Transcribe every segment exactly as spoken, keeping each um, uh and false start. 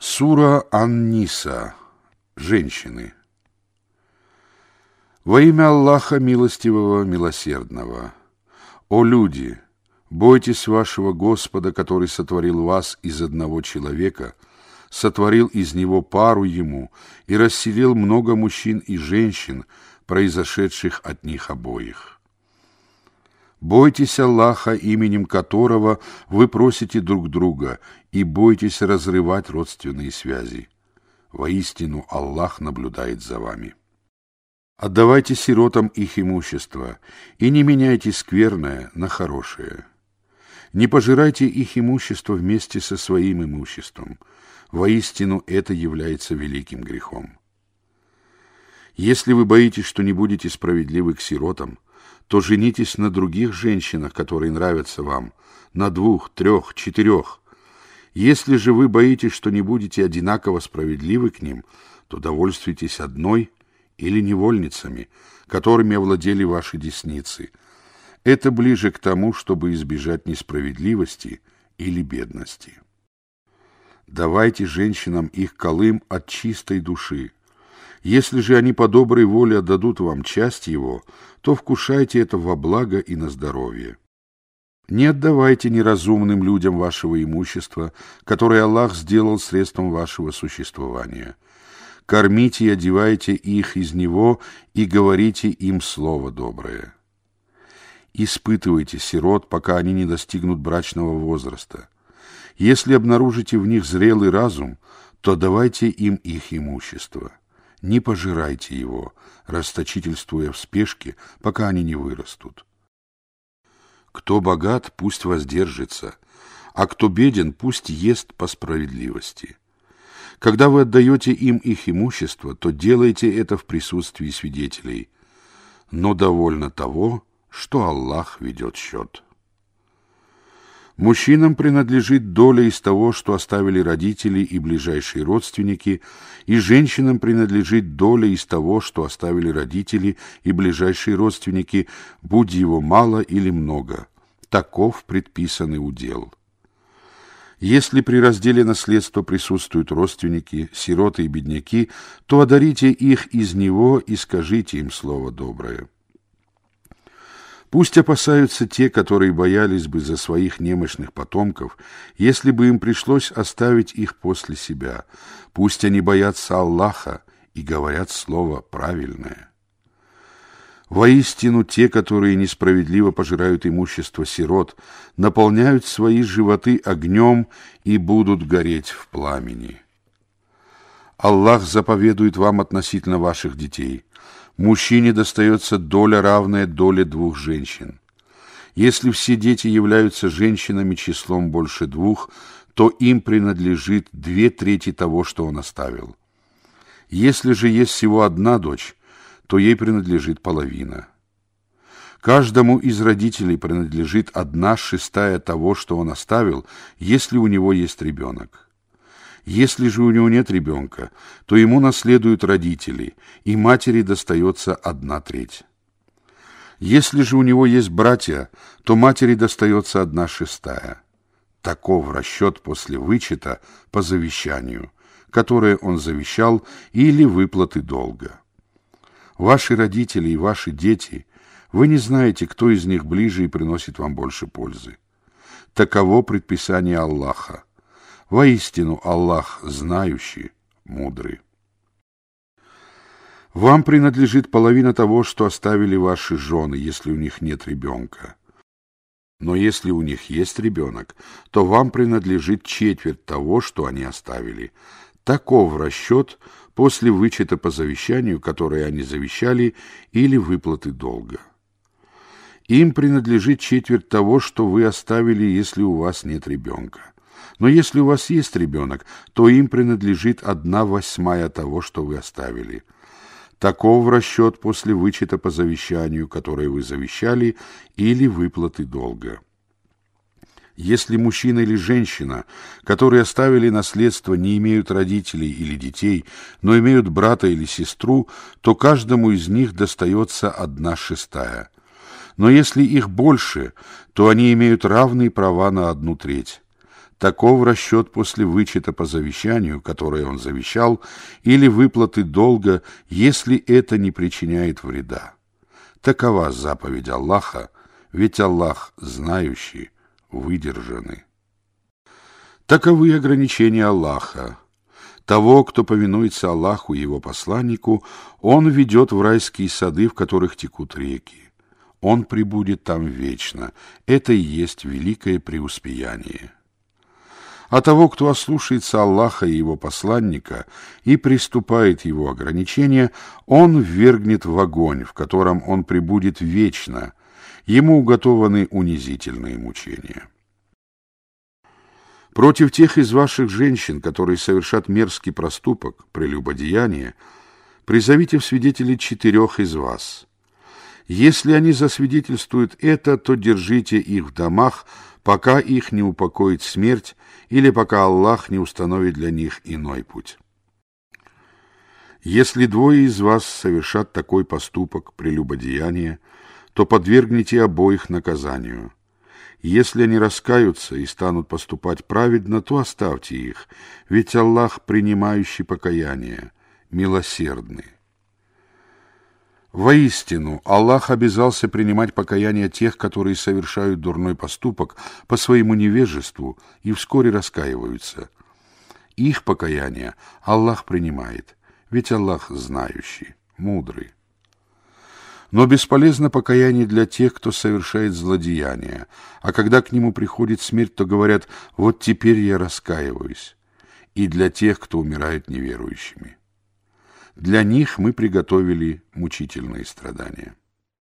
Сура Ан-Ниса. Женщины. Во имя Аллаха Милостивого, Милосердного. О люди, бойтесь вашего Господа, который сотворил вас из одного человека, сотворил из него пару ему и расселил много мужчин и женщин, произошедших от них обоих. Бойтесь Аллаха, именем которого вы просите друг друга, и бойтесь разрывать родственные связи. Воистину Аллах наблюдает за вами. Отдавайте сиротам их имущество, и не меняйте скверное на хорошее. Не пожирайте их имущество вместе со своим имуществом. Воистину это является великим грехом. Если вы боитесь, что не будете справедливы к сиротам, то женитесь на других женщинах, которые нравятся вам, на двух, трех, четырех. Если же вы боитесь, что не будете одинаково справедливы к ним, то довольствуйтесь одной или невольницами, которыми овладели ваши десницы. Это ближе к тому, чтобы избежать несправедливости или бедности. Давайте женщинам их калым от чистой души. Если же они по доброй воле отдадут вам часть его, то вкушайте это во благо и на здоровье. Не отдавайте неразумным людям вашего имущества, которое Аллах сделал средством вашего существования. Кормите и одевайте их из него и говорите им слово доброе. Испытывайте сирот, пока они не достигнут брачного возраста. Если обнаружите в них зрелый разум, то давайте им их имущество. Не пожирайте его, расточительствуя в спешке, пока они не вырастут. Кто богат, пусть воздержится, а кто беден, пусть ест по справедливости. Когда вы отдаете им их имущество, то делайте это в присутствии свидетелей, но довольно того, что Аллах ведет счет. Мужчинам принадлежит доля из того, что оставили родители и ближайшие родственники, и женщинам принадлежит доля из того, что оставили родители и ближайшие родственники, будь его мало или много. Таков предписанный удел. Если при разделе наследства присутствуют родственники, сироты и бедняки, то одарите их из него и скажите им слово доброе. Пусть опасаются те, которые боялись бы за своих немощных потомков, если бы им пришлось оставить их после себя. Пусть они боятся Аллаха и говорят слово правильное. Воистину, те, которые несправедливо пожирают имущество сирот, наполняют свои животы огнем и будут гореть в пламени. Аллах заповедует вам относительно ваших детей. Мужчине достается доля, равная доле двух женщин. Если все дети являются женщинами числом больше двух, то им принадлежит две трети того, что он оставил. Если же есть всего одна дочь, то ей принадлежит половина. Каждому из родителей принадлежит одна шестая того, что он оставил, если у него есть ребенок. Если же у него нет ребенка, то ему наследуют родители, и матери достается одна треть. Если же у него есть братья, то матери достается одна шестая. Таков расчет после вычета по завещанию, которое он завещал, или выплаты долга. Ваши родители и ваши дети, вы не знаете, кто из них ближе и приносит вам больше пользы. Таково предписание Аллаха. Воистину Аллах знающий, мудрый. Вам принадлежит половина того, что оставили ваши жены, если у них нет ребенка. Но если у них есть ребенок, то вам принадлежит четверть того, что они оставили. Таков расчет после вычета по завещанию, которое они завещали, или выплаты долга. Им принадлежит четверть того, что вы оставили, если у вас нет ребенка. Но если у вас есть ребенок, то им принадлежит одна восьмая того, что вы оставили. Таков расчет после вычета по завещанию, которое вы завещали, или выплаты долга. Если мужчина или женщина, которые оставили наследство, не имеют родителей или детей, но имеют брата или сестру, то каждому из них достается одна шестая. Но если их больше, то они имеют равные права на одну треть. Таков расчет после вычета по завещанию, которое он завещал, или выплаты долга, если это не причиняет вреда. Такова заповедь Аллаха, ведь Аллах знающий, выдержанный. Таковы ограничения Аллаха. Того, кто повинуется Аллаху и его посланнику, он ведет в райские сады, в которых текут реки. Он пребудет там вечно. Это и есть великое преуспеяние. А того, кто ослушается Аллаха и его посланника и приступает его ограничения, он ввергнет в огонь, в котором он пребудет вечно. Ему уготованы унизительные мучения. Против тех из ваших женщин, которые совершат мерзкий проступок, прелюбодеяние, призовите в свидетели четырех из вас. Если они засвидетельствуют это, то держите их в домах, пока их не упокоит смерть или пока Аллах не установит для них иной путь. Если двое из вас совершат такой поступок, прелюбодеяние, то подвергните обоих наказанию. Если они раскаются и станут поступать праведно, то оставьте их, ведь Аллах, принимающий покаяние, милосердный. Воистину, Аллах обязался принимать покаяние тех, которые совершают дурной поступок по своему невежеству и вскоре раскаиваются. Их покаяние Аллах принимает, ведь Аллах знающий, мудрый. Но бесполезно покаяние для тех, кто совершает злодеяния, а когда к нему приходит смерть, то говорят: «Вот теперь я раскаиваюсь», и для тех, кто умирает неверующими. Для них мы приготовили мучительные страдания.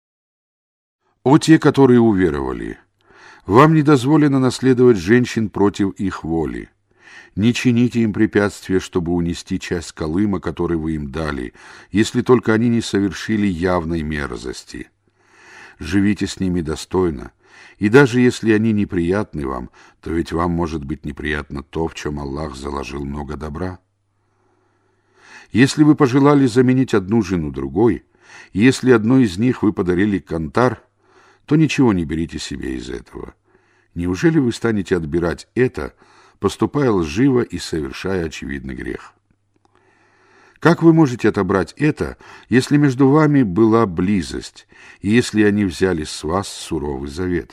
О те, которые уверовали! Вам не дозволено наследовать женщин против их воли. Не чините им препятствия, чтобы унести часть колыма, который вы им дали, если только они не совершили явной мерзости. Живите с ними достойно, и даже если они неприятны вам, то ведь вам может быть неприятно то, в чем Аллах заложил много добра. Если вы пожелали заменить одну жену другой, и если одной из них вы подарили кантар, то ничего не берите себе из этого. Неужели вы станете отбирать это, поступая лживо и совершая очевидный грех? Как вы можете отобрать это, если между вами была близость, и если они взяли с вас суровый завет?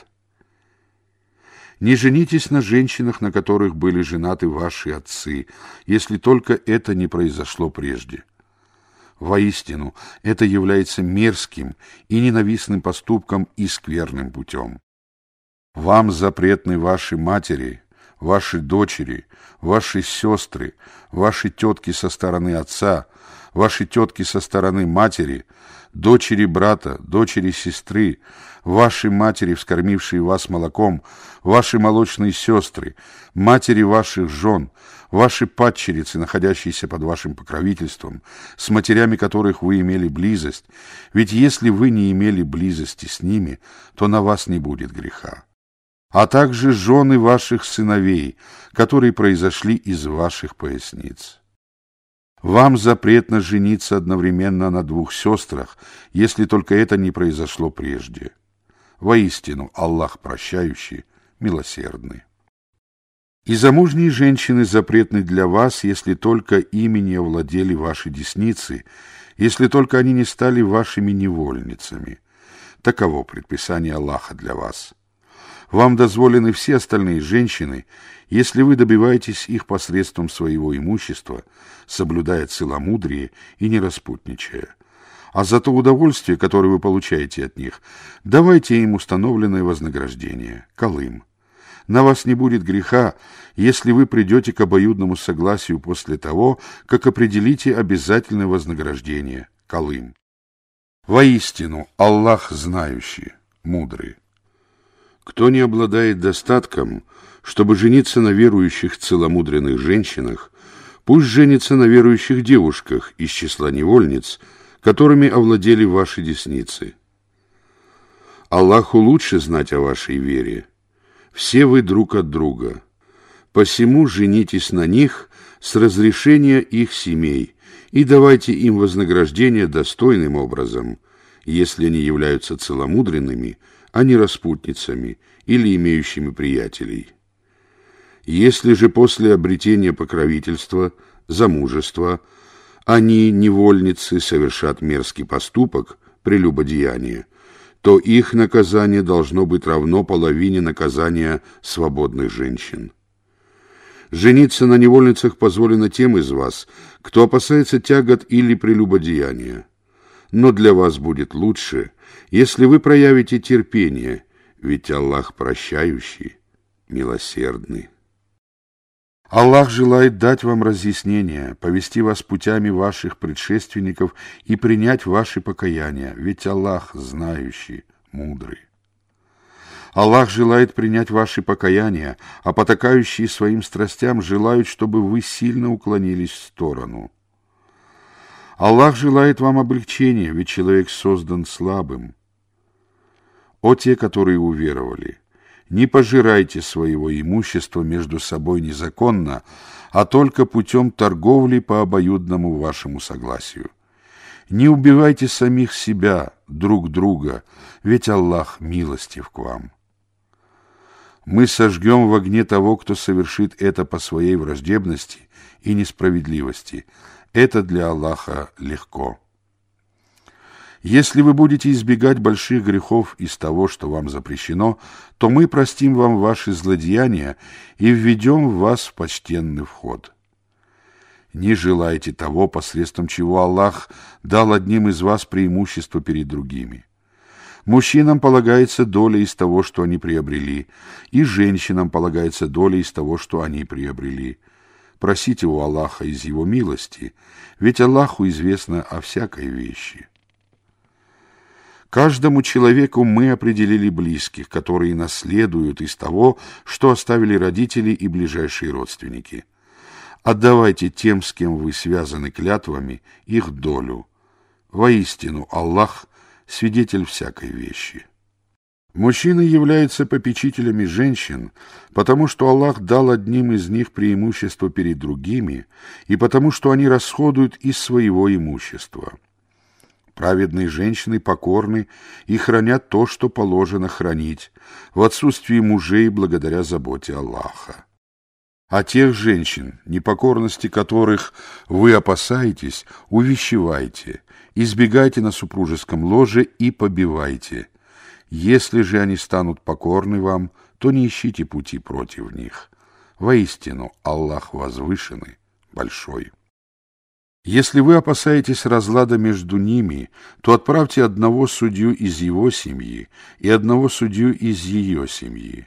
Не женитесь на женщинах, на которых были женаты ваши отцы, если только это не произошло прежде. Воистину, это является мерзким и ненавистным поступком и скверным путем. Вам запретны ваши матери, ваши дочери, ваши сестры, ваши тетки со стороны отца, ваши тетки со стороны матери, дочери брата, дочери сестры, ваши матери, вскормившие вас молоком, ваши молочные сестры, матери ваших жен, ваши падчерицы, находящиеся под вашим покровительством, с матерями которых вы имели близость, ведь если вы не имели близости с ними, то на вас не будет греха. А также жены ваших сыновей, которые произошли из ваших поясниц. Вам запретно жениться одновременно на двух сестрах, если только это не произошло прежде. Воистину, Аллах прощающий, милосердный. И замужние женщины запретны для вас, если только ими не овладели ваши десницы, если только они не стали вашими невольницами. Таково предписание Аллаха для вас. Вам дозволены все остальные женщины, если вы добиваетесь их посредством своего имущества, соблюдая целомудрие и не распутничая. А за то удовольствие, которое вы получаете от них, давайте им установленное вознаграждение, калым. На вас не будет греха, если вы придете к обоюдному согласию после того, как определите обязательное вознаграждение, калым. Воистину, Аллах знающий, мудрый. Кто не обладает достатком, чтобы жениться на верующих целомудренных женщинах, пусть женится на верующих девушках из числа невольниц, которыми овладели ваши десницы. Аллаху лучше знать о вашей вере. Все вы друг от друга. Посему женитесь на них с разрешения их семей и давайте им вознаграждение достойным образом, если они являются целомудренными, а не распутницами или имеющими приятелей. Если же после обретения покровительства, замужества, они, невольницы, совершат мерзкий поступок, прелюбодеяние, то их наказание должно быть равно половине наказания свободных женщин. Жениться на невольницах позволено тем из вас, кто опасается тягот или прелюбодеяния. Но для вас будет лучше, если вы проявите терпение, ведь Аллах прощающий, милосердный. Аллах желает дать вам разъяснение, повести вас путями ваших предшественников и принять ваши покаяния, ведь Аллах знающий, мудрый. Аллах желает принять ваши покаяния, а потакающие своим страстям желают, чтобы вы сильно уклонились в сторону. Аллах желает вам облегчения, ведь человек создан слабым. О те, которые уверовали! Не пожирайте своего имущества между собой незаконно, а только путем торговли по обоюдному вашему согласию. Не убивайте самих себя, друг друга, ведь Аллах милостив к вам. Мы сожгем в огне того, кто совершит это по своей враждебности и несправедливости. Это для Аллаха легко. Если вы будете избегать больших грехов из того, что вам запрещено, то мы простим вам ваши злодеяния и введем вас в почтенный вход. Не желайте того, посредством чего Аллах дал одним из вас преимущество перед другими. Мужчинам полагается доля из того, что они приобрели, и женщинам полагается доля из того, что они приобрели. Просите у Аллаха из Его милости, ведь Аллаху известно о всякой вещи. Каждому человеку мы определили близких, которые наследуют из того, что оставили родители и ближайшие родственники. Отдавайте тем, с кем вы связаны клятвами, их долю. Воистину, Аллах – свидетель всякой вещи. Мужчины являются попечителями женщин, потому что Аллах дал одним из них преимущество перед другими, и потому что они расходуют из своего имущества. Праведные женщины покорны и хранят то, что положено хранить, в отсутствии мужей благодаря заботе Аллаха. А тех женщин, непокорности которых вы опасаетесь, увещевайте, избегайте на супружеском ложе и побивайте. Если же они станут покорны вам, то не ищите пути против них. Воистину, Аллах возвышенный, большой. Если вы опасаетесь разлада между ними, то отправьте одного судью из его семьи и одного судью из ее семьи.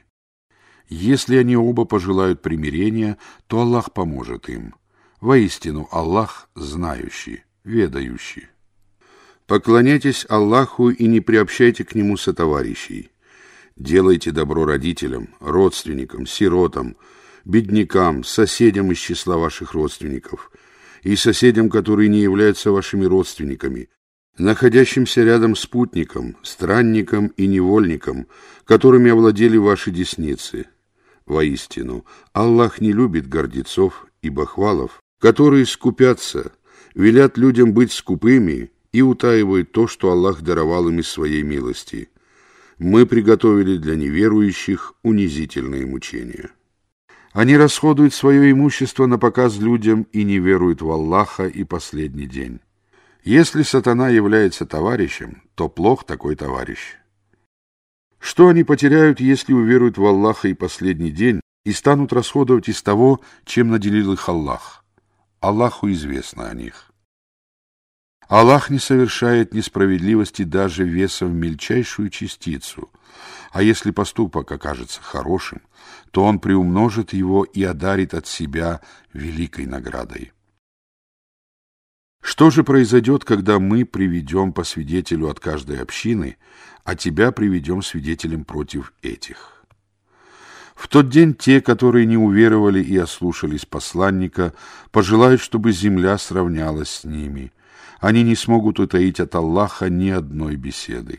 Если они оба пожелают примирения, то Аллах поможет им. Воистину, Аллах знающий, ведающий. Поклоняйтесь Аллаху и не приобщайте к Нему сотоварищей. Делайте добро родителям, родственникам, сиротам, беднякам, соседям из числа ваших родственников и соседям, которые не являются вашими родственниками, находящимся рядом спутникам, странникам и невольникам, которыми овладели ваши десницы. Воистину, Аллах не любит гордецов и бахвалов, которые скупятся, велят людям быть скупыми и утаивают то, что Аллах даровал им из своей милости. Мы приготовили для неверующих унизительные мучения. Они расходуют свое имущество на показ людям и не веруют в Аллаха и последний день. Если сатана является товарищем, то плох такой товарищ. Что они потеряют, если уверуют в Аллаха и последний день и станут расходовать из того, чем наделил их Аллах? Аллаху известно о них. Аллах не совершает несправедливости даже весом в мельчайшую частицу, а если поступок окажется хорошим, то Он приумножит его и одарит от себя великой наградой. Что же произойдет, когда мы приведем по свидетелю от каждой общины, а тебя приведем свидетелем против этих? В тот день те, которые не уверовали и ослушались посланника, пожелают, чтобы земля сравнялась с ними. Они не смогут утаить от Аллаха ни одной беседы.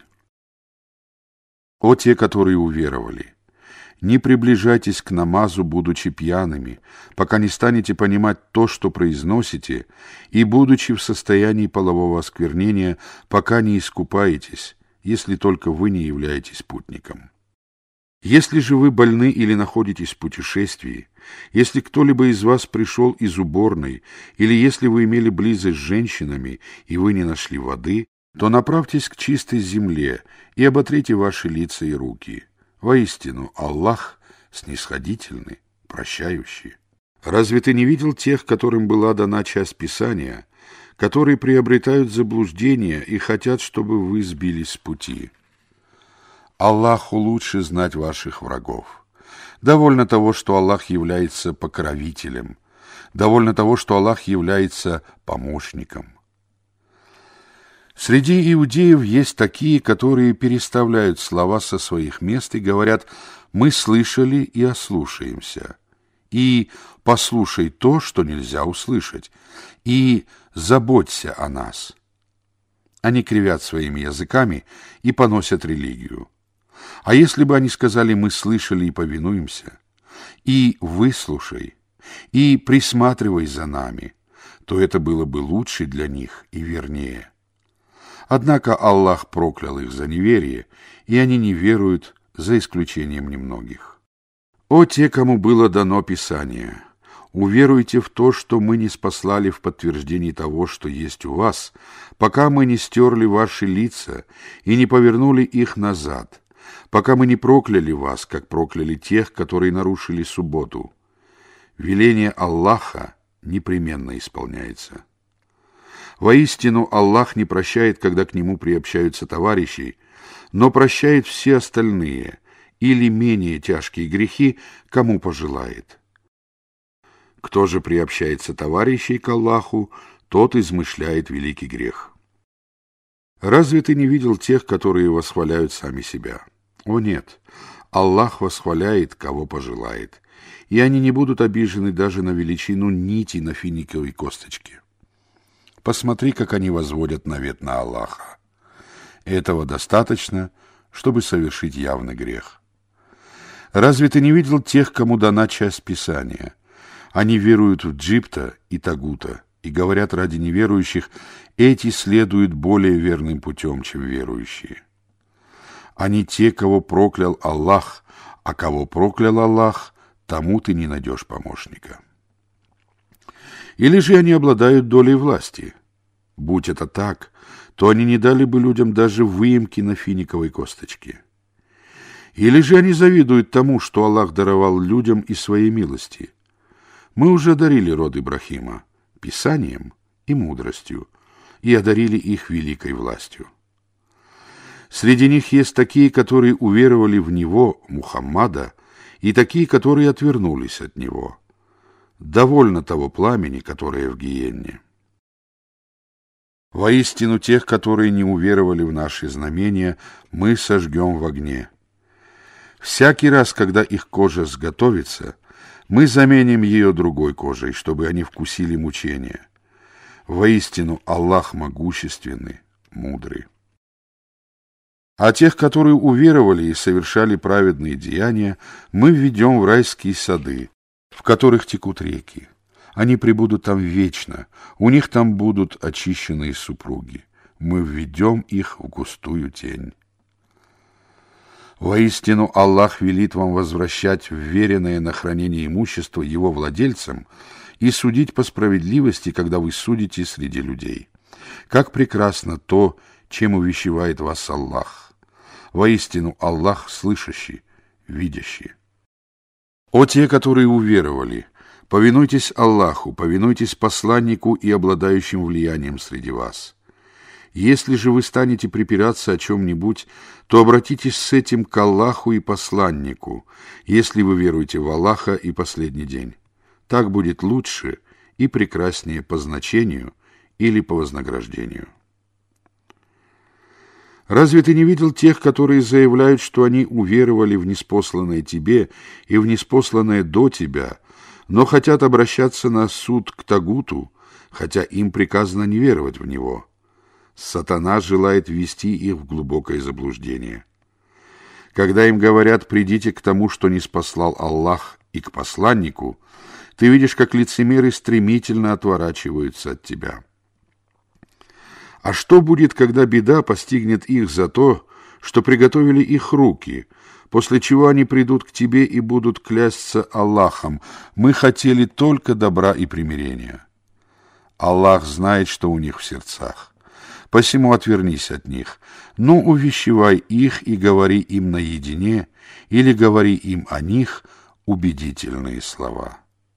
О те, которые уверовали! Не приближайтесь к намазу, будучи пьяными, пока не станете понимать то, что произносите, и, будучи в состоянии полового осквернения, пока не искупаетесь, если только вы не являетесь путником. Если же вы больны или находитесь в путешествии, если кто-либо из вас пришел из уборной, или если вы имели близость с женщинами, и вы не нашли воды, то направьтесь к чистой земле и оботрите ваши лица и руки. Воистину, Аллах снисходительный, прощающий. Разве ты не видел тех, которым была дана часть Писания, которые приобретают заблуждение и хотят, чтобы вы сбились с пути? Аллаху лучше знать ваших врагов. Довольно того, что Аллах является покровителем. Довольно того, что Аллах является помощником. Среди иудеев есть такие, которые переставляют слова со своих мест и говорят: «Мы слышали и ослушаемся», и «послушай то, что нельзя услышать», и «заботься о нас». Они кривят своими языками и поносят религию. А если бы они сказали: «Мы слышали и повинуемся», и «выслушай», и «присматривай за нами», то это было бы лучше для них и вернее. Однако Аллах проклял их за неверие, и они не веруют, за исключением немногих. О те, кому было дано Писание! Уверуйте в то, что мы не спаслали в подтверждении того, что есть у вас, пока мы не стерли ваши лица и не повернули их назад, пока мы не прокляли вас, как прокляли тех, которые нарушили субботу. Веление Аллаха непременно исполняется. Воистину, Аллах не прощает, когда к Нему приобщаются товарищи, но прощает все остальные или менее тяжкие грехи, кому пожелает. Кто же приобщается товарищей к Аллаху, тот измышляет великий грех. Разве ты не видел тех, которые восхваляют сами себя? О нет, Аллах восхваляет, кого пожелает, и они не будут обижены даже на величину нити на финиковой косточке. Посмотри, как они возводят навет на Аллаха. Этого достаточно, чтобы совершить явный грех. Разве ты не видел тех, кому дана часть Писания? Они веруют в Джибта и Тагута и говорят ради неверующих: эти следуют более верным путем, чем верующие. Они те, кого проклял Аллах, а кого проклял Аллах, тому ты не найдешь помощника. Или же они обладают долей власти? Будь это так, то они не дали бы людям даже выемки на финиковой косточке. Или же они завидуют тому, что Аллах даровал людям из своей милости? Мы уже одарили род Ибрахима писанием и мудростью, и одарили их великой властью. Среди них есть такие, которые уверовали в Него, Мухаммада, и такие, которые отвернулись от Него. Довольно того пламени, которое в гиенне. Воистину, тех, которые не уверовали в наши знамения, мы сожгем в огне. Всякий раз, когда их кожа сготовится, мы заменим ее другой кожей, чтобы они вкусили мучения. Воистину, Аллах могущественный, мудрый. А тех, которые уверовали и совершали праведные деяния, мы введем в райские сады, в которых текут реки. Они пребудут там вечно, у них там будут очищенные супруги. Мы введем их в густую тень. Воистину, Аллах велит вам возвращать вверенное на хранение имущество его владельцам и судить по справедливости, когда вы судите среди людей. Как прекрасно то, чем увещевает вас Аллах. Воистину, Аллах слышащий, видящий. О те, которые уверовали! Повинуйтесь Аллаху, повинуйтесь посланнику и обладающим влиянием среди вас. Если же вы станете припираться о чем-нибудь, то обратитесь с этим к Аллаху и посланнику, если вы веруете в Аллаха и последний день. Так будет лучше и прекраснее по значению или по вознаграждению. Разве ты не видел тех, которые заявляют, что они уверовали в ниспосланное тебе и в ниспосланное до тебя, но хотят обращаться на суд к Тагуту, хотя им приказано не веровать в него? Сатана желает ввести их в глубокое заблуждение. Когда им говорят: «Придите к тому, что ниспослал Аллах, и к посланнику», ты видишь, как лицемеры стремительно отворачиваются от тебя. А что будет, когда беда постигнет их за то, что приготовили их руки, после чего они придут к тебе и будут клясться Аллахом: мы хотели только добра и примирения. Аллах знает, что у них в сердцах. Посему отвернись от них, но увещевай их и говори им наедине, или говори им о них убедительные слова.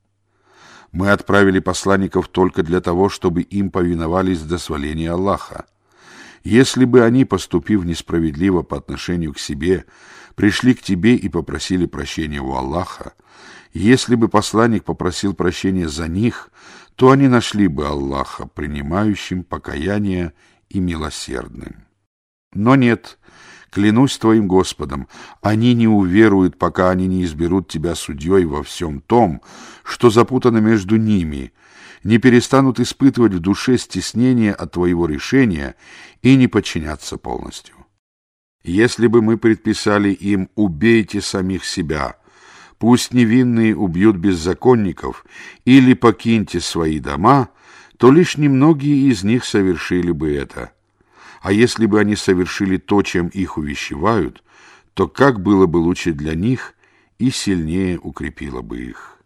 Мы отправили посланников только для того, чтобы им повиновались до сваления Аллаха. Если бы они, поступив несправедливо по отношению к себе, пришли к тебе и попросили прощения у Аллаха, если бы посланник попросил прощения за них, то они нашли бы Аллаха принимающим покаяние и милосердным. Но нет, клянусь твоим Господом, они не уверуют, пока они не изберут тебя судьей во всем том, что запутано между ними, не перестанут испытывать в душе стеснение от твоего решения и не подчиняться полностью. Если бы мы предписали им: убейте самих себя, пусть невинные убьют беззаконников, или покиньте свои дома, то лишь немногие из них совершили бы это. А если бы они совершили то, чем их увещевают, то как было бы лучше для них и сильнее укрепило бы их.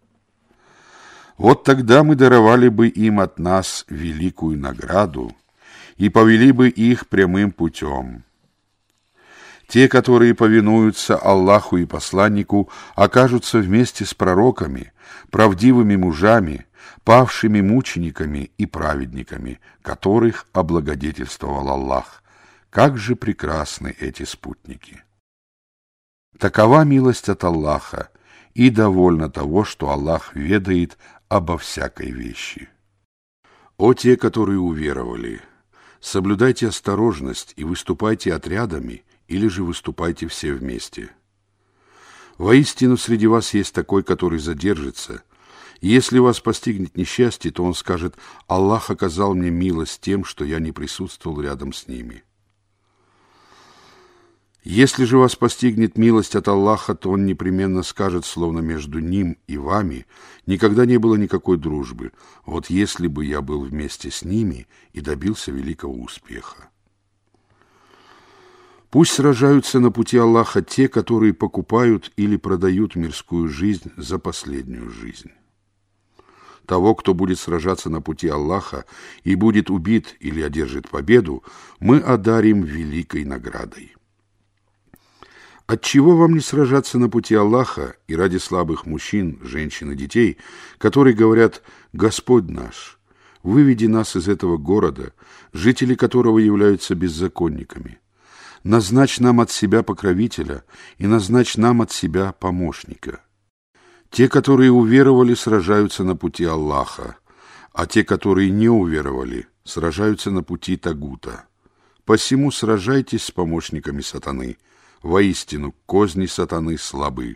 Вот тогда мы даровали бы им от нас великую награду и повели бы их прямым путем. Те, которые повинуются Аллаху и посланнику, окажутся вместе с пророками, правдивыми мужами, павшими мучениками и праведниками, которых облагодетельствовал Аллах. Как же прекрасны эти спутники! Такова милость от Аллаха, и довольно того, что Аллах ведает обо всякой вещи. О те, которые уверовали! Соблюдайте осторожность и выступайте отрядами, или же выступайте все вместе. Воистину, среди вас есть такой, который задержится. И если вас постигнет несчастье, то он скажет: Аллах оказал мне милость тем, что я не присутствовал рядом с ними. Если же вас постигнет милость от Аллаха, то он непременно скажет, словно между ним и вами никогда не было никакой дружбы. Вот если бы я был вместе с ними и добился великого успеха. Пусть сражаются на пути Аллаха те, которые покупают или продают мирскую жизнь за последнюю жизнь. Того, кто будет сражаться на пути Аллаха и будет убит или одержит победу, мы одарим великой наградой. Отчего вам не сражаться на пути Аллаха и ради слабых мужчин, женщин и детей, которые говорят: «Господь наш, выведи нас из этого города, жители которого являются беззаконниками. Назначь нам от себя покровителя и назначь нам от себя помощника». Те, которые уверовали, сражаются на пути Аллаха, а те, которые не уверовали, сражаются на пути Тагута. Посему сражайтесь с помощниками сатаны. Воистину, козни сатаны слабы.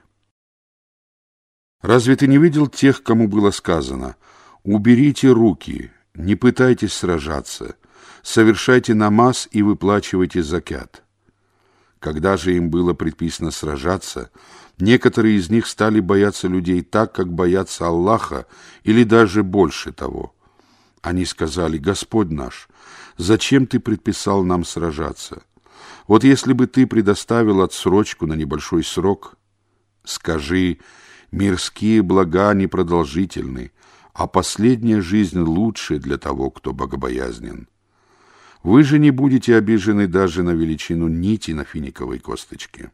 Разве ты не видел тех, кому было сказано: «Уберите руки, не пытайтесь сражаться, совершайте намаз и выплачивайте закят»? Когда же им было предписано сражаться, некоторые из них стали бояться людей так, как боятся Аллаха, или даже больше того. Они сказали: «Господь наш, зачем ты предписал нам сражаться? Вот если бы ты предоставил отсрочку на небольшой срок». Скажи: мирские блага непродолжительны, а последняя жизнь лучше для того, кто богобоязнен. Вы же не будете обижены даже на величину нити на финиковой косточке.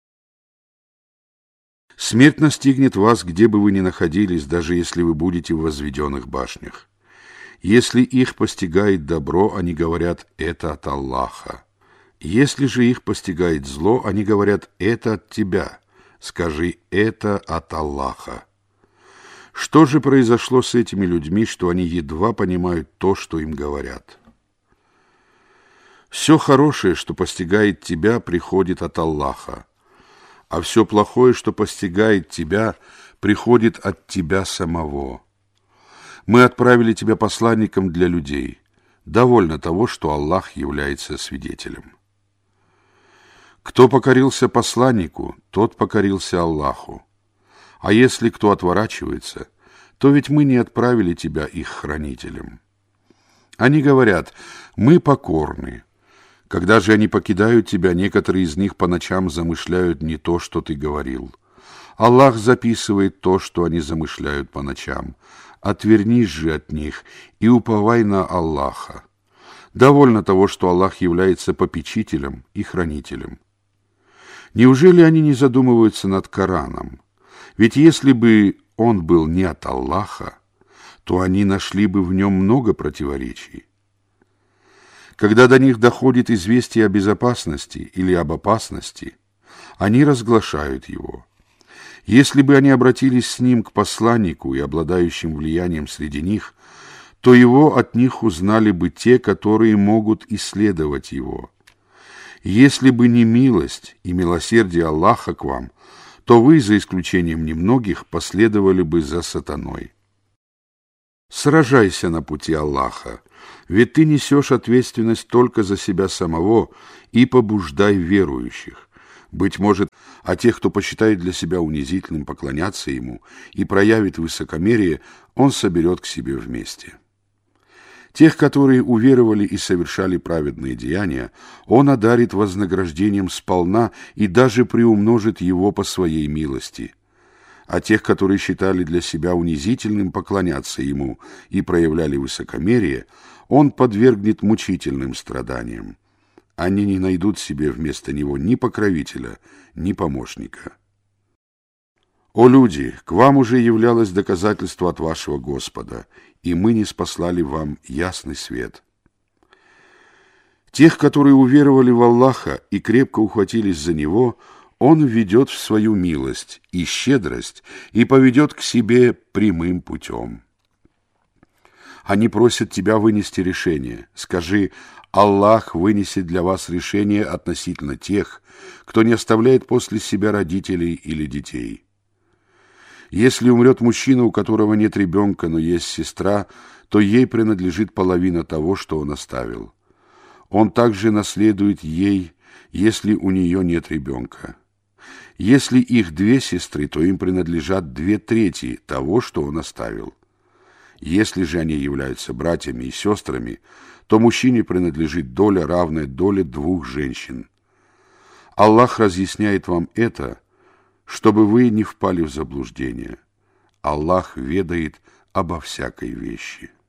Смерть настигнет вас, где бы вы ни находились, даже если вы будете в возведенных башнях. Если их постигает добро, они говорят: «Это от Аллаха». Если же их постигает зло, они говорят: «Это от тебя». Скажи: «Это от Аллаха». Что же произошло с этими людьми, что они едва понимают то, что им говорят? Все хорошее, что постигает тебя, приходит от Аллаха, а все плохое, что постигает тебя, приходит от тебя самого. Мы отправили тебя посланником для людей. Довольно того, что Аллах является свидетелем. Кто покорился посланнику, тот покорился Аллаху. А если кто отворачивается, то ведь мы не отправили тебя их хранителем. Они говорят: «Мы покорны». Когда же они покидают тебя, некоторые из них по ночам замышляют не то, что ты говорил. Аллах записывает то, что они замышляют по ночам. Отвернись же от них и уповай на Аллаха. Довольно того, что Аллах является попечителем и хранителем. Неужели они не задумываются над Кораном? Ведь если бы он был не от Аллаха, то они нашли бы в нем много противоречий. Когда до них доходит известие о безопасности или об опасности, они разглашают его. Если бы они обратились с ним к посланнику и обладающим влиянием среди них, то его от них узнали бы те, которые могут исследовать его. Если бы не милость и милосердие Аллаха к вам, то вы, за исключением немногих, последовали бы за сатаной. Сражайся на пути Аллаха, ведь ты несешь ответственность только за себя самого, и побуждай верующих. Быть может, а тех, кто посчитает для себя унизительным поклоняться ему и проявит высокомерие, он соберет к себе вместе. Тех, которые уверовали и совершали праведные деяния, он одарит вознаграждением сполна и даже приумножит его по своей милости. А тех, которые считали для себя унизительным поклоняться ему и проявляли высокомерие, он подвергнет мучительным страданиям. Они не найдут себе вместо него ни покровителя, ни помощника. «О люди, к вам уже являлось доказательство от вашего Господа, и мы ниспослали вам ясный свет». Тех, которые уверовали в Аллаха и крепко ухватились за Него, Он введет в свою милость и щедрость и поведет к себе прямым путем. Они просят тебя вынести решение. Скажи: Аллах вынесет для вас решение относительно тех, кто не оставляет после себя родителей или детей. Если умрет мужчина, у которого нет ребенка, но есть сестра, то ей принадлежит половина того, что он оставил. Он также наследует ей, если у нее нет ребенка. Если их две сестры, то им принадлежат две трети того, что он оставил. Если же они являются братьями и сестрами, то мужчине принадлежит доля, равная доле двух женщин. Аллах разъясняет вам это, чтобы вы не впали в заблуждение. Аллах ведает обо всякой вещи.